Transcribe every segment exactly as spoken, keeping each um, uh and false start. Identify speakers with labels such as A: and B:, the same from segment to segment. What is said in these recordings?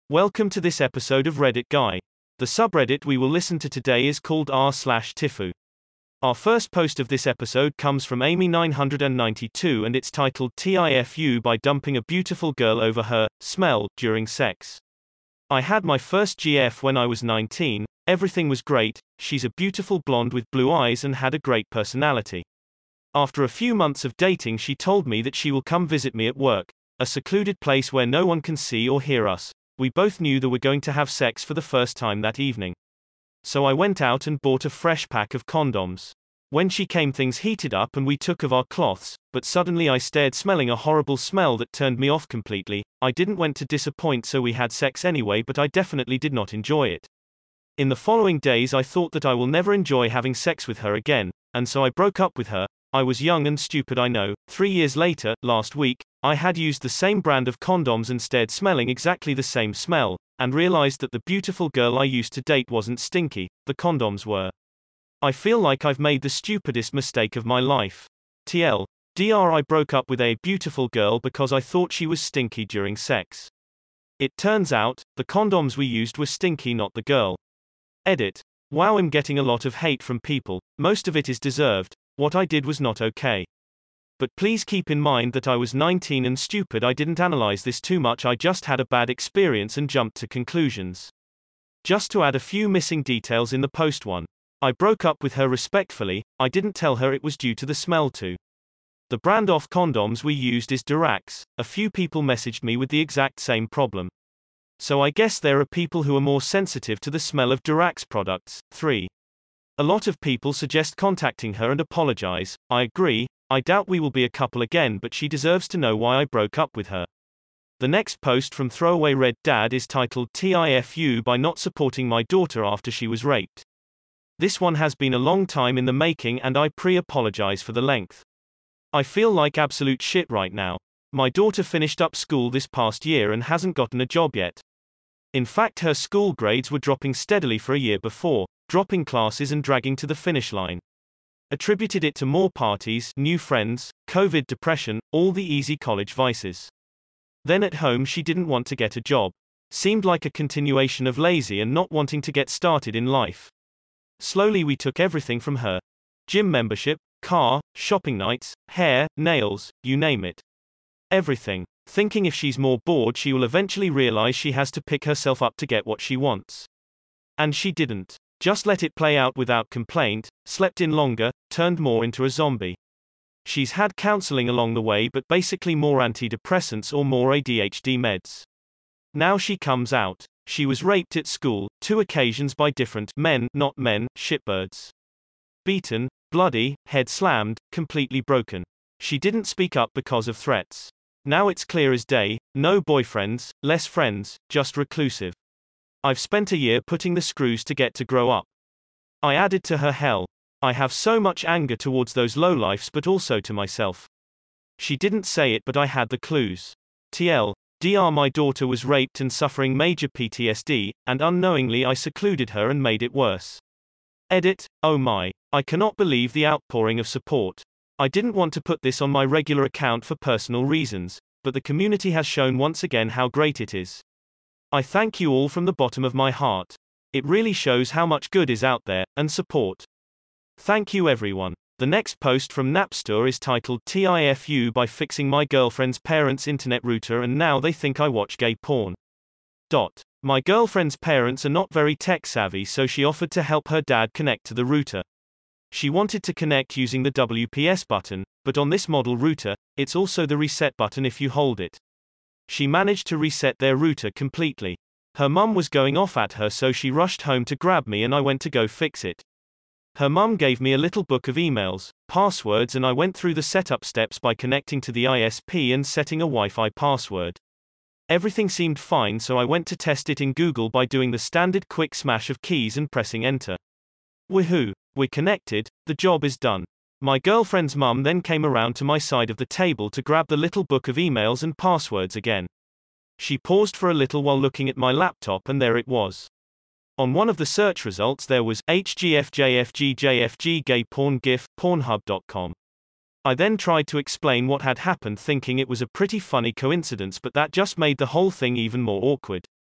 A: Welcome to this episode of Reddit Guy. The subreddit we will listen to today is called r slash tifu. Our first post of this episode comes from Amy nine hundred ninety-two and it's titled Tifu by dumping a beautiful girl over her smell during sex. I had my first G F when I was nineteen, everything was great, she's a beautiful blonde with blue eyes and had a great personality. After a few months of dating she told me that she will come visit me at work, a secluded place where no one can see or hear us. We both knew that we're going to have sex for the first time that evening. So I went out and bought a fresh pack of condoms. When she came things heated up and we took off our cloths, but suddenly I stared smelling a horrible smell that turned me off completely. I didn't want to disappoint so we had sex anyway but I definitely did not enjoy it. In the following days I thought that I will never enjoy having sex with her again, and so I broke up with her. I was young and stupid I know. Three years later, last week, I had used the same brand of condoms and stared smelling exactly the same smell, and realized that the beautiful girl I used to date wasn't stinky, the condoms were. I feel like I've made the stupidest mistake of my life. T L D R I broke up with a beautiful girl because I thought she was stinky during sex. It turns out, the condoms we used were stinky not the girl. Edit. Wow, I'm getting a lot of hate from people, most of it is deserved. What I did was not okay. But please keep in mind that I was nineteen and stupid. I didn't analyze this too much, I just had a bad experience and jumped to conclusions. Just to add a few missing details in the post one. I broke up with her respectfully, I didn't tell her it was due to the smell too. The brand of condoms we used is Durax, a few people messaged me with the exact same problem. So I guess there are people who are more sensitive to the smell of Durax products. three. A lot of people suggest contacting her and apologize. I agree, I doubt we will be a couple again but she deserves to know why I broke up with her. The next post from Throwaway Red Dad is titled Tifu by not supporting my daughter after she was raped. This one has been a long time in the making and I pre-apologize for the length. I feel like absolute shit right now. My daughter finished up school this past year and hasn't gotten a job yet. In fact her school grades were dropping steadily for a year before, dropping classes and dragging to the finish line. Attributed it to more parties, new friends, COVID, depression, all the easy college vices. Then at home she didn't want to get a job. Seemed like a continuation of lazy and not wanting to get started in life. Slowly we took everything from her. Gym membership, car, shopping nights, hair, nails, you name it. Everything. Thinking if she's more bored she will eventually realize she has to pick herself up to get what she wants. And she didn't. Just let it play out without complaint, slept in longer, turned more into a zombie. She's had counseling along the way but basically more antidepressants or more A D H D meds. Now she comes out. She was raped at school, two occasions by different men, not men, shitbirds. Beaten, bloody, head slammed, completely broken. She didn't speak up because of threats. Now it's clear as day, no boyfriends, less friends, just reclusive. I've spent a year putting the screws to get to grow up. I added to her hell. I have so much anger towards those lowlifes but also to myself. She didn't say it but I had the clues. T L D R my daughter was raped and suffering major P T S D, and unknowingly I secluded her and made it worse. Edit. Oh my. I cannot believe the outpouring of support. I didn't want to put this on my regular account for personal reasons, but the community has shown once again how great it is. I thank you all from the bottom of my heart. It really shows how much good is out there, and support. Thank you everyone. The next post from Napster is titled Tifu by fixing my girlfriend's parents' internet router and now they think I watch gay porn. Dot. My girlfriend's parents are not very tech savvy so she offered to help her dad connect to the router. She wanted to connect using the W P S button, but on this model router, it's also the reset button if you hold it. She managed to reset their router completely. Her mum was going off at her so she rushed home to grab me and I went to go fix it. Her mum gave me a little book of emails, passwords and I went through the setup steps by connecting to the I S P and setting a Wi-Fi password. Everything seemed fine so I went to test it in Google by doing the standard quick smash of keys and pressing enter. Woohoo! We're connected, the job is done. My girlfriend's mum then came around to my side of the table to grab the little book of emails and passwords again. She paused for a little while looking at my laptop and there it was. On one of the search results there was H G F J F G J F G gay porn gif, pornhub dot com. I then tried to explain what had happened thinking it was a pretty funny coincidence but that just made the whole thing even more awkward.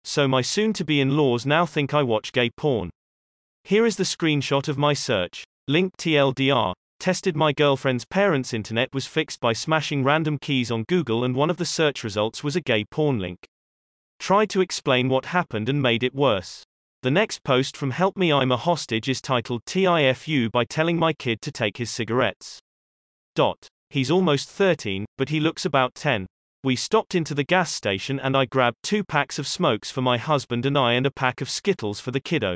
A: So my soon-to-be-in-laws now think I watch gay porn. Here is the screenshot of my search. Link T L D R. Tested my girlfriend's parents' internet was fixed by smashing random keys on Google and one of the search results was a gay porn link. Tried to explain what happened and made it worse. The next post from Help Me I'm a Hostage is titled T I F U by telling my kid to take his cigarettes. Dot. He's almost thirteen, but he looks about ten. We stopped into the gas station and I grabbed two packs of smokes for my husband and I and a pack of Skittles for the kiddo.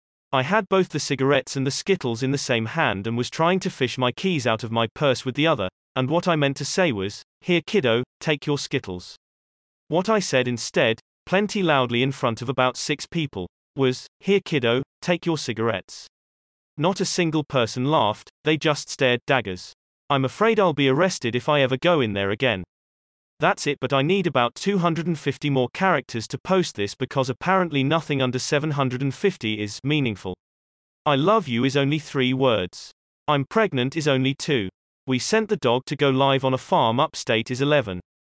A: I had both the cigarettes and the Skittles in the same hand and was trying to fish my keys out of my purse with the other, and what I meant to say was, "Here kiddo, take your Skittles." What I said instead, plenty loudly in front of about six people, was, "Here kiddo, take your cigarettes." Not a single person laughed, they just stared daggers. I'm afraid I'll be arrested if I ever go in there again. That's it, but I need about two hundred fifty more characters to post this because apparently nothing under seven hundred fifty is meaningful. I love you is only three words. I'm pregnant is only two. We sent the dog to go live on a farm upstate is eleven.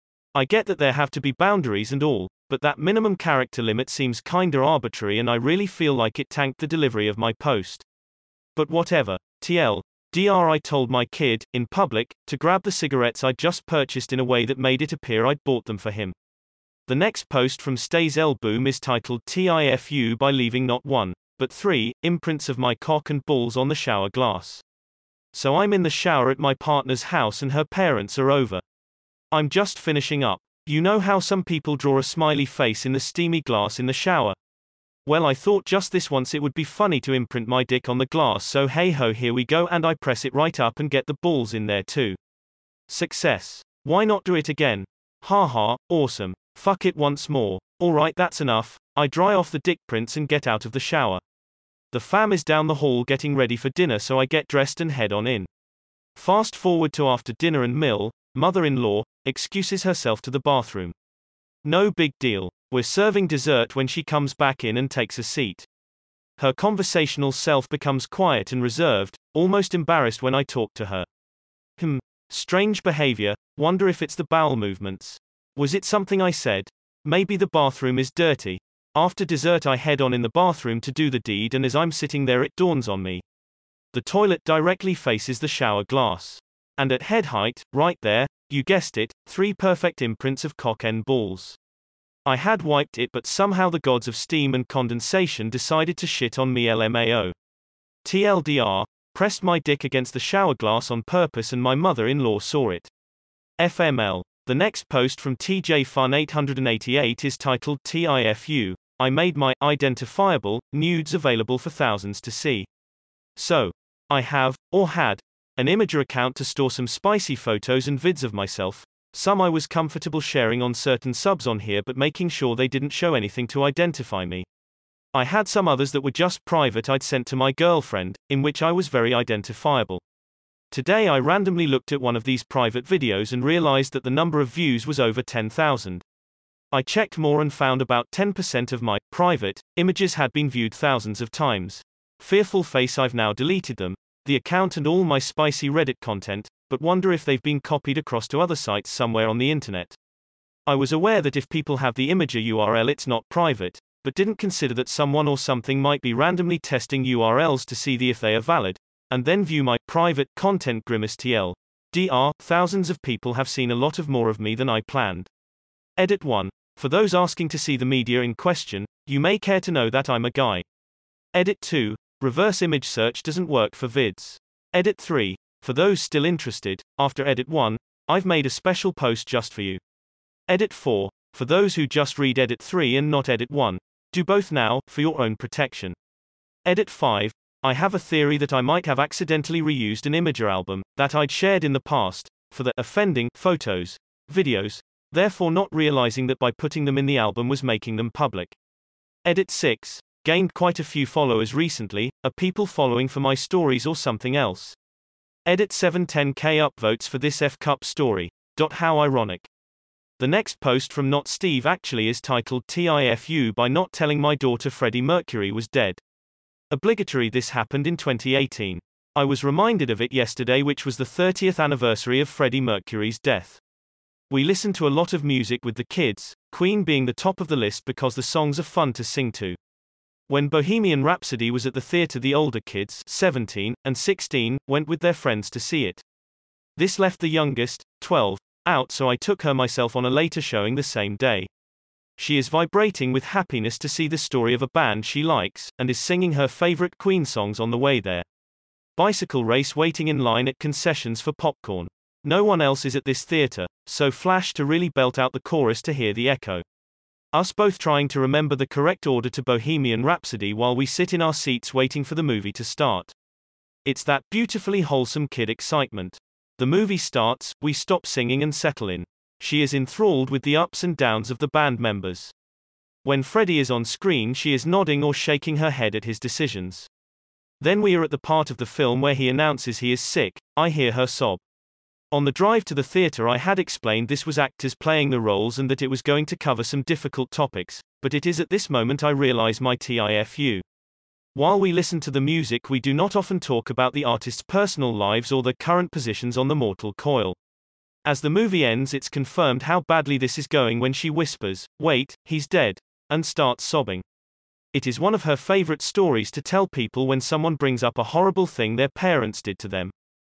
A: I get that there have to be boundaries and all, but that minimum character limit seems kinda arbitrary and I really feel like it tanked the delivery of my post. But whatever. T L D R I told my kid, in public, to grab the cigarettes I'd just purchased in a way that made it appear I'd bought them for him. The next post from Stays Elboom is titled T I F U by leaving not one, but three, imprints of my cock and balls on the shower glass. So I'm in the shower at my partner's house and her parents are over. I'm just finishing up. You know how some people draw a smiley face in the steamy glass in the shower? Well, I thought just this once it would be funny to imprint my dick on the glass, so hey ho, here we go, and I press it right up and get the balls in there too. Success. Why not do it again? Haha, awesome. Fuck it once more. Alright, that's enough. I dry off the dick prints and get out of the shower. The fam is down the hall getting ready for dinner, so I get dressed and head on in. Fast forward to after dinner and Mill, mother-in-law, excuses herself to the bathroom. No big deal. We're serving dessert when she comes back in and takes a seat. Her conversational self becomes quiet and reserved, almost embarrassed when I talk to her. Hmm. Strange behavior, wonder if it's the bowel movements. Was it something I said? Maybe the bathroom is dirty. After dessert I head on in the bathroom to do the deed, and as I'm sitting there it dawns on me. The toilet directly faces the shower glass. And at head height, right there, you guessed it, three perfect imprints of cock and balls. I had wiped it, but somehow the gods of steam and condensation decided to shit on me. L M A O. T L D R, pressed my dick against the shower glass on purpose and my mother-in-law saw it. F M L. The next post from T J Fun eight eighty-eight is titled T I F U, I made my identifiable nudes available for thousands to see. So, I have, or had, an Imager account to store some spicy photos and vids of myself. Some I was comfortable sharing on certain subs on here, but making sure they didn't show anything to identify me. I had some others that were just private I'd sent to my girlfriend, in which I was very identifiable. Today I randomly looked at one of these private videos and realized that the number of views was over ten thousand. I checked more and found about ten percent of my private images had been viewed thousands of times. Fearful face, I've now deleted them, the account and all my spicy Reddit content, but wonder if they've been copied across to other sites somewhere on the internet. I was aware that if people have the Imager U R L it's not private, but didn't consider that someone or something might be randomly testing U R Ls to see the if they are valid, and then view my private content. Grimace T L D R, thousands of people have seen a lot of more of me than I planned. Edit one. For those asking to see the media in question, you may care to know that I'm a guy. Edit two. Reverse image search doesn't work for vids. Edit three. For those still interested, after Edit one, I've made a special post just for you. Edit four. For those who just read Edit three and not Edit one, do both now, for your own protection. Edit five. I have a theory that I might have accidentally reused an Imager album that I'd shared in the past for the offending photos, videos, therefore not realizing that by putting them in the album was making them public. Edit six. Gained quite a few followers recently, are people following for my stories or something else? Edit seven. ten K upvotes for this F-Cup story. Dot how ironic. The next post from Not Steve actually is titled T I F U by not telling my daughter Freddie Mercury was dead. Obligatory, this happened in twenty eighteen. I was reminded of it yesterday, which was the thirtieth anniversary of Freddie Mercury's death. We listen to a lot of music with the kids, Queen being the top of the list because the songs are fun to sing to. When Bohemian Rhapsody was at the theater, the older kids, seventeen and sixteen, went with their friends to see it. This left the youngest, twelve, out, so I took her myself on a later showing the same day. She is vibrating with happiness to see the story of a band she likes, and is singing her favorite Queen songs on the way there. Bicycle race waiting in line at concessions for popcorn. No one else is at this theater, so flash to really belt out the chorus to hear the echo. Us both trying to remember the correct order to Bohemian Rhapsody while we sit in our seats waiting for the movie to start. It's that beautifully wholesome kid excitement. The movie starts, we stop singing and settle in. She is enthralled with the ups and downs of the band members. When Freddie is on screen, she is nodding or shaking her head at his decisions. Then we are at the part of the film where he announces he is sick. I hear her sob. On the drive to the theater, I had explained this was actors playing the roles and that it was going to cover some difficult topics, but it is at this moment I realize my T I F U. While we listen to the music, we do not often talk about the artists' personal lives or their current positions on the mortal coil. As the movie ends, it's confirmed how badly this is going when she whispers, "Wait, he's dead," and starts sobbing. It is one of her favorite stories to tell people when someone brings up a horrible thing their parents did to them.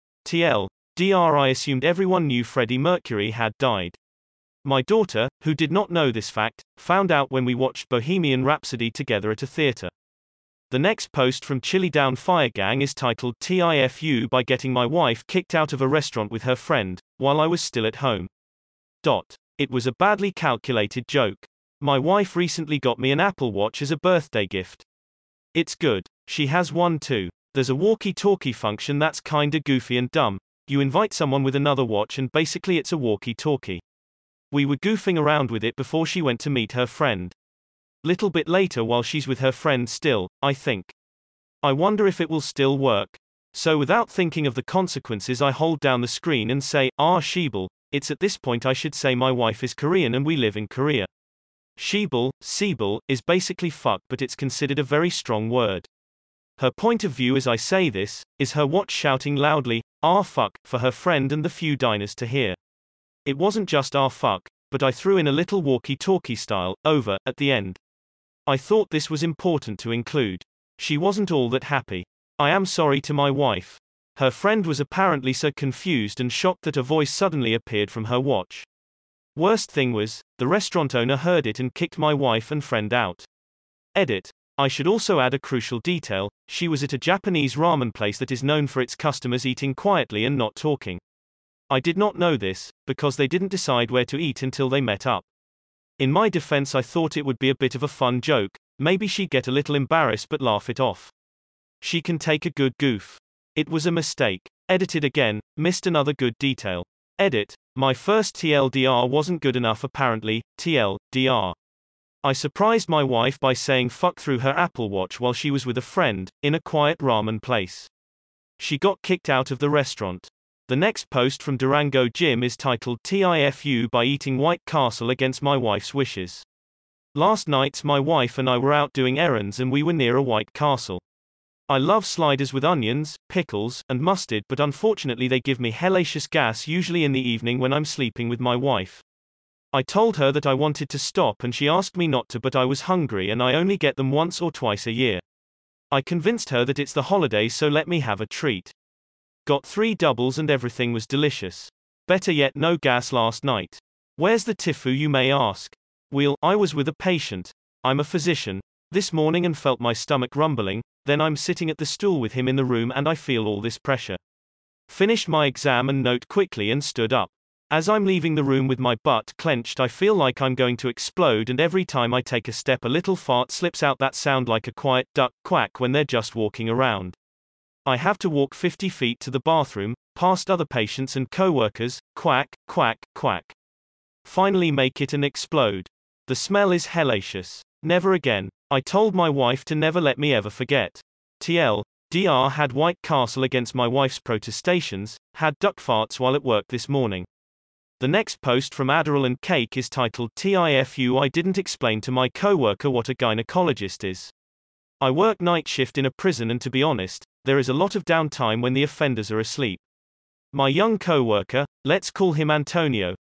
A: T L D R I assumed everyone knew Freddie Mercury had died. My daughter, who did not know this fact, found out when we watched Bohemian Rhapsody together at a theater. The next post from Chili Down Fire Gang is titled T I F U by getting my wife kicked out of a restaurant with her friend, while I was still at home. Dot. It was a badly calculated joke. My wife recently got me an Apple Watch as a birthday gift. It's good. She has one too. There's a walkie-talkie function that's kinda goofy and dumb. You invite someone with another watch and basically it's a walkie-talkie. We were goofing around with it before she went to meet her friend. Little bit later, while she's with her friend still, I think, I wonder if it will still work. So without thinking of the consequences, I hold down the screen and say, "Ah, Sheeple." It's at this point I should say my wife is Korean and we live in Korea. Sheeple, Seeble, is basically fuck, but it's considered a very strong word. Her point of view as I say this, is her watch shouting loudly, "Ah fuck," for her friend and the few diners to hear. It wasn't just "ah fuck," but I threw in a little walkie-talkie style, "over," at the end. I thought this was important to include. She wasn't all that happy. I am sorry to my wife. Her friend was apparently so confused and shocked that a voice suddenly appeared from her watch. Worst thing was, the restaurant owner heard it and kicked my wife and friend out. Edit. I should also add a crucial detail: she was at a Japanese ramen place that is known for its customers eating quietly and not talking. I did not know this, because they didn't decide where to eat until they met up. In my defense, I thought it would be a bit of a fun joke, maybe she'd get a little embarrassed but laugh it off. She can take a good goof. It was a mistake. Edited again, missed another good detail. Edit. My first T L D R wasn't good enough apparently, T L D R. I surprised my wife by saying fuck through her Apple Watch while she was with a friend, in a quiet ramen place. She got kicked out of the restaurant. The next post from Durango Jim is titled T I F U by eating White Castle against my wife's wishes. Last night my wife and I were out doing errands and we were near a White Castle. I love sliders with onions, pickles, and mustard, but unfortunately they give me hellacious gas usually in the evening when I'm sleeping with my wife. I told her that I wanted to stop and she asked me not to, but I was hungry and I only get them once or twice a year. I convinced her that it's the holidays, so let me have a treat. Got three doubles and everything was delicious. Better yet, no gas last night. Where's the Tifu, you may ask? Well, I was with a patient. I'm a physician. This morning and felt my stomach rumbling, then I'm sitting at the stool with him in the room and I feel all this pressure. Finished my exam and note quickly and stood up. As I'm leaving the room with my butt clenched, I feel like I'm going to explode, and every time I take a step a little fart slips out that sound like a quiet duck quack when they're just walking around. I have to walk fifty feet to the bathroom, past other patients and co-workers, quack, quack, quack. Finally make it and explode. The smell is hellacious. Never again. I told my wife to never let me ever forget. T L D R had White Castle against my wife's protestations, had duck farts while at work this morning. The next post from Adderall and Cake is titled T I F U I didn't explain to my coworker what a gynecologist is. I work night shift in a prison and to be honest, there is a lot of downtime when the offenders are asleep. My young coworker, let's call him Antonio,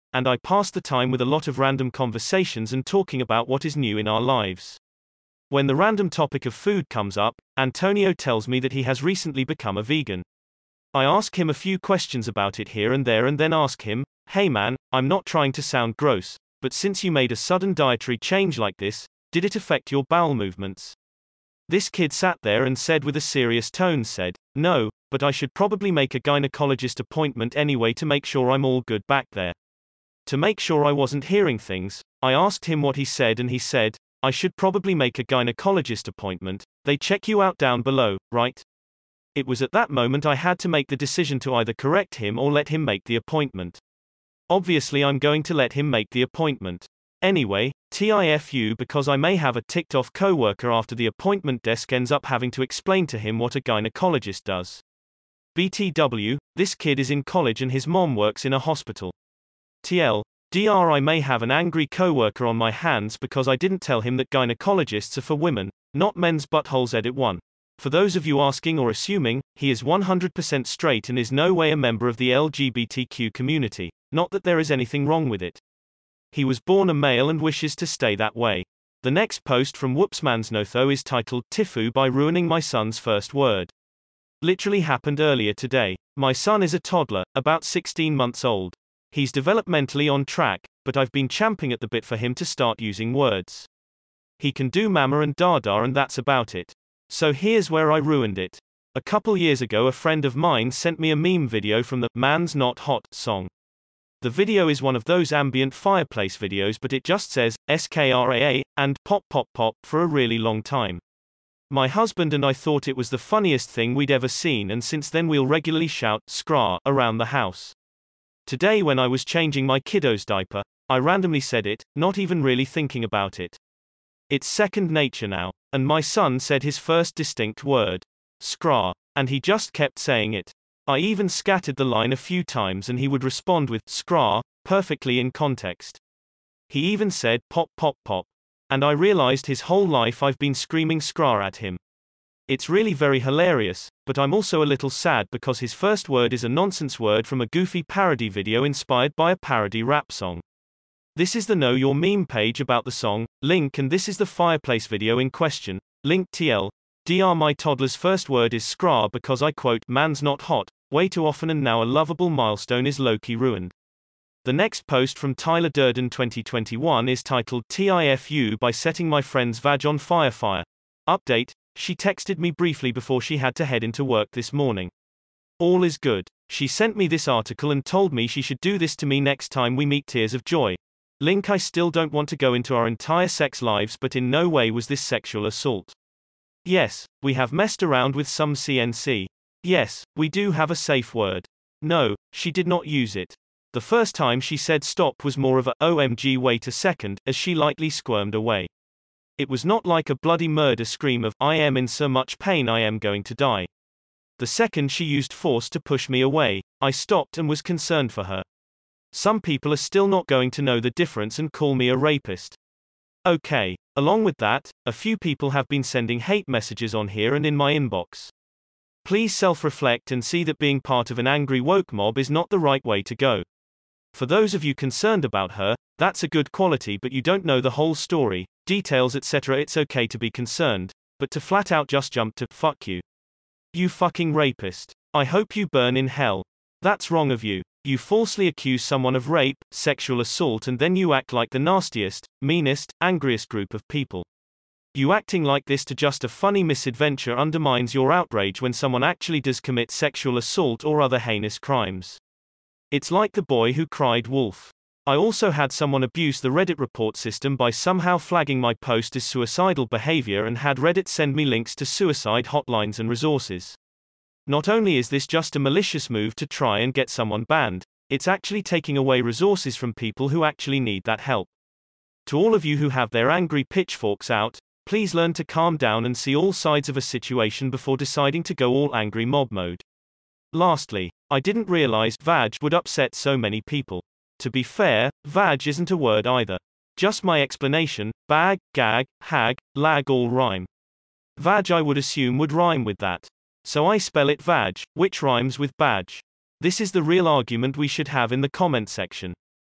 A: and I pass the time with a lot of random conversations and talking about what is new in our lives. When the random topic of food comes up, Antonio tells me that he has recently become a vegan. I ask him a few questions about it here and there and then ask him, "Hey man, I'm not trying to sound gross, but since you made a sudden dietary change like this, did it affect your bowel movements?" This kid sat there and said with a serious tone said, "No, but I should probably make a gynecologist appointment anyway to make sure I'm all good back there." To make sure I wasn't hearing things, I asked him what he said and he said, "I should probably make a gynecologist appointment, they check you out down below, right?" It was at that moment I had to make the decision to either correct him or let him make the appointment. Obviously I'm going to let him make the appointment. Anyway, T I F U because I may have a ticked off coworker after the appointment desk ends up having to explain to him what a gynecologist does. B T W, this kid is in college and his mom works in a hospital. T L D R I may have an angry coworker on my hands because I didn't tell him that gynecologists are for women, not men's buttholes. Edit one. For those of you asking or assuming, he is one hundred percent straight and is no way a member of the L G B T Q community, not that there is anything wrong with it. He was born a male and wishes to stay that way. The next post from Whoopsmansnotho is titled Tifu by ruining my son's first word. Literally happened earlier today. My son is a toddler, about sixteen months old. He's developmentally on track, but I've been champing at the bit for him to start using words. He can do mama and dada and that's about it. So here's where I ruined it. A couple years ago a friend of mine sent me a meme video from the "Man's Not Hot" song. The video is one of those ambient fireplace videos but it just says, S K R A A, and pop pop pop for a really long time. My husband and I thought it was the funniest thing we'd ever seen and since then we'll regularly shout, "Skra," around the house. Today when I was changing my kiddo's diaper, I randomly said it, not even really thinking about it. It's second nature now. And my son said his first distinct word. Skra. And he just kept saying it. I even scattered the line a few times and he would respond with skra, perfectly in context. He even said pop pop pop. And I realized his whole life I've been screaming skra at him. It's really very hilarious, but I'm also a little sad because his first word is a nonsense word from a goofy parody video inspired by a parody rap song. This is the Know Your Meme page about the song, link, and this is the fireplace video in question, link. T L D R My toddler's first word is skra because I quote, "Man's not hot," way too often and now a lovable milestone is low-key ruined. The next post from Tyler Durden twenty twenty-one is titled T I F U by setting my friend's vag on fire fire. Update, she texted me briefly before she had to head into work this morning. All is good. She sent me this article and told me she should do this to me next time we meet. Tears of joy. Link. I still don't want to go into our entire sex lives but in no way was this sexual assault. Yes, we have messed around with some C N C. Yes, we do have a safe word. No, she did not use it. The first time she said stop was more of a O M G wait a second as she lightly squirmed away. It was not like a bloody murder scream of I am in so much pain I am going to die. The second she used force to push me away, I stopped and was concerned for her. Some people are still not going to know the difference and call me a rapist. Okay. Along with that, a few people have been sending hate messages on here and in my inbox. Please self-reflect and see that being part of an angry woke mob is not the right way to go. For those of you concerned about her, that's a good quality but you don't know the whole story, details et cetera. It's okay to be concerned, but to flat out just jump to, fuck you. You fucking rapist. I hope you burn in hell. That's wrong of you. You falsely accuse someone of rape, sexual assault and then you act like the nastiest, meanest, angriest group of people. You acting like this to just a funny misadventure undermines your outrage when someone actually does commit sexual assault or other heinous crimes. It's like the boy who cried wolf. I also had someone abuse the Reddit report system by somehow flagging my post as suicidal behavior and had Reddit send me links to suicide hotlines and resources. Not only is this just a malicious move to try and get someone banned, it's actually taking away resources from people who actually need that help. To all of you who have their angry pitchforks out, please learn to calm down and see all sides of a situation before deciding to go all angry mob mode. Lastly, I didn't realize vag would upset so many people. To be fair, vag isn't a word either. Just my explanation, bag, gag, hag, lag all rhyme. Vag I would assume would rhyme with that. So I spell it vag, which rhymes with badge. This is the real argument we should have in the comment section.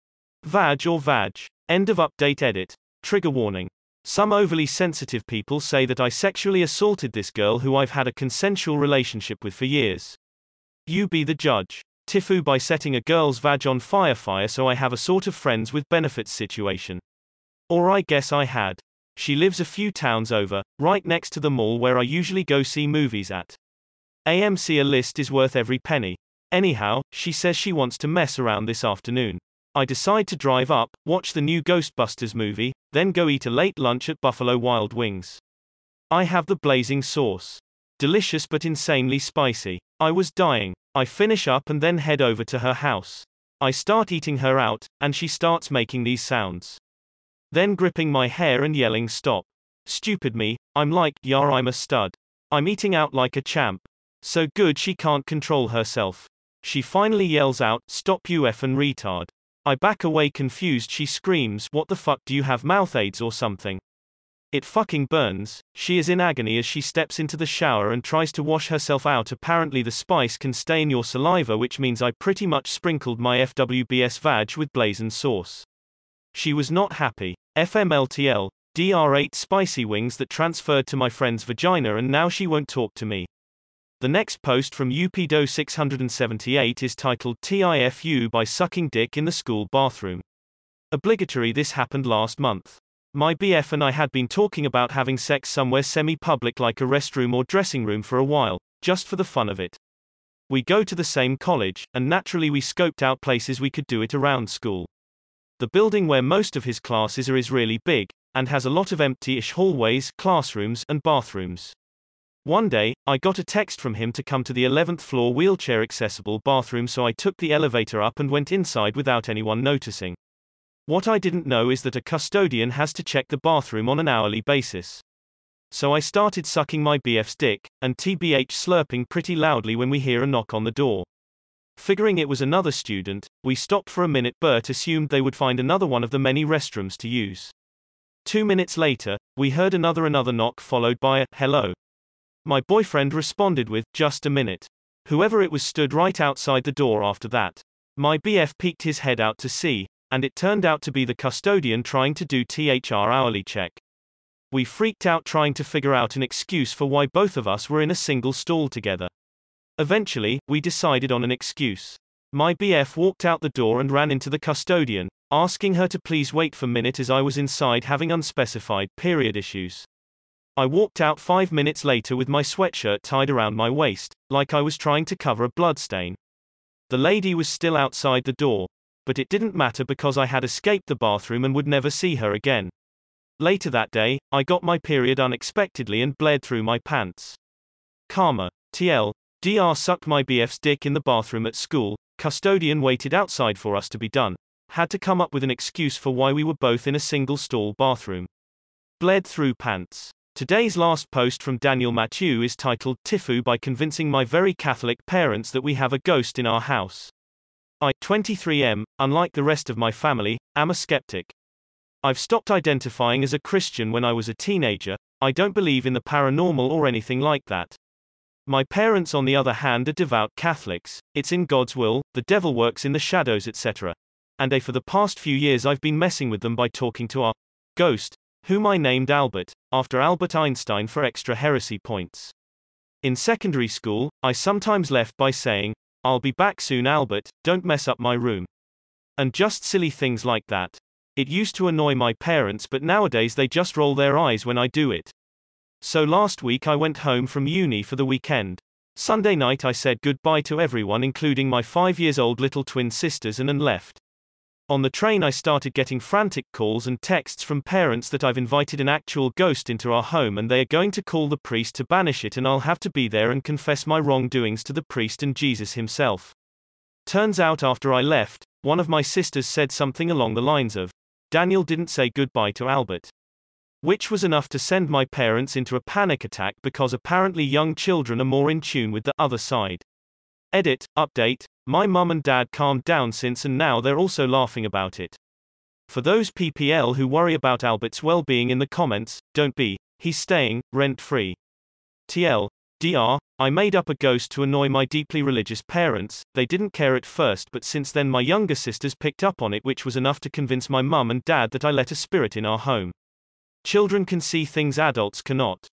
A: Vag or vag. End of update edit. Trigger warning. Some overly sensitive people say that I sexually assaulted this girl who I've had a consensual relationship with for years. You be the judge. Tifu by setting a girl's vag on fire fire so I have a sort of friends with benefits situation. Or I guess I had. She lives a few towns over, right next to the mall where I usually go see movies at. A M C a list is worth every penny. Anyhow, she says she wants to mess around this afternoon. I decide to drive up, watch the new Ghostbusters movie, then go eat a late lunch at Buffalo Wild Wings. I have the blazing sauce. Delicious but insanely spicy. I was dying. I finish up and then head over to her house. I start eating her out, and she starts making these sounds. Then gripping my hair and yelling stop. Stupid me, I'm like, yeah, I'm a stud. I'm eating out like a champ. So good she can't control herself. She finally yells out, stop you effing retard. I back away confused. She screams, what the fuck, do you have mouth aids or something? It fucking burns. She is in agony as she steps into the shower and tries to wash herself out. Apparently the spice can stain your saliva, which means I pretty much sprinkled my F W B S vag with blazing sauce. She was not happy. F M L T L, D R eight spicy wings that transferred to my friend's vagina and now she won't talk to me. The next post from Upido six hundred seventy-eight is titled T I F U by sucking dick in the school bathroom. Obligatory. This happened last month. My B F and I had been talking about having sex somewhere semi-public like a restroom or dressing room for a while, just for the fun of it. We go to the same college, and naturally we scoped out places we could do it around school. The building where most of his classes are is really big, and has a lot of empty-ish hallways, classrooms, and bathrooms. One day, I got a text from him to come to the eleventh floor wheelchair-accessible bathroom, so I took the elevator up and went inside without anyone noticing. What I didn't know is that a custodian has to check the bathroom on an hourly basis. So I started sucking my B F's dick, and T B H slurping pretty loudly when we hear a knock on the door. Figuring it was another student, we stopped for a minute. Bert assumed they would find another one of the many restrooms to use. Two minutes later, we heard another another knock followed by a, hello. My boyfriend responded with, just a minute. Whoever it was stood right outside the door after that. My B F peeked his head out to see, and it turned out to be the custodian trying to do T H R hourly check. We freaked out trying to figure out an excuse for why both of us were in a single stall together. Eventually, we decided on an excuse. My B F walked out the door and ran into the custodian, asking her to please wait for a minute as I was inside having unspecified period issues. I walked out five minutes later with my sweatshirt tied around my waist, like I was trying to cover a bloodstain. The lady was still outside the door, but it didn't matter because I had escaped the bathroom and would never see her again. Later that day, I got my period unexpectedly and bled through my pants. Karma. T L. D R sucked my B F's dick in the bathroom at school, custodian waited outside for us to be done. Had to come up with an excuse for why we were both in a single stall bathroom. Bled through pants. Today's last post from Daniel Mathieu is titled Tifu by convincing my very Catholic parents that we have a ghost in our house. I, twenty-three M, unlike the rest of my family, am a skeptic. I've stopped identifying as a Christian when I was a teenager. I don't believe in the paranormal or anything like that. My parents on the other hand are devout Catholics. It's in God's will, the devil works in the shadows, et cetera. And a for the past few years I've been messing with them by talking to our ghost, whom I named Albert, after Albert Einstein for extra heresy points. In secondary school, I sometimes left by saying, I'll be back soon Albert, don't mess up my room. And just silly things like that. It used to annoy my parents, but nowadays they just roll their eyes when I do it. So last week I went home from uni for the weekend. Sunday night I said goodbye to everyone including my five years old little twin sisters and, and left. On the train I started getting frantic calls and texts from parents that I've invited an actual ghost into our home and they are going to call the priest to banish it and I'll have to be there and confess my wrongdoings to the priest and Jesus himself. Turns out after I left, one of my sisters said something along the lines of, Daniel didn't say goodbye to Albert. Which was enough to send my parents into a panic attack because apparently young children are more in tune with the other side. Edit, update, my mum and dad calmed down since and now they're also laughing about it. For those P P L who worry about Albert's well-being in the comments, don't be, he's staying, rent-free. T L, D R, I made up a ghost to annoy my deeply religious parents. They didn't care at first, but since then my younger sisters picked up on it, which was enough to convince my mum and dad that I let a spirit in our home. Children can see things adults cannot.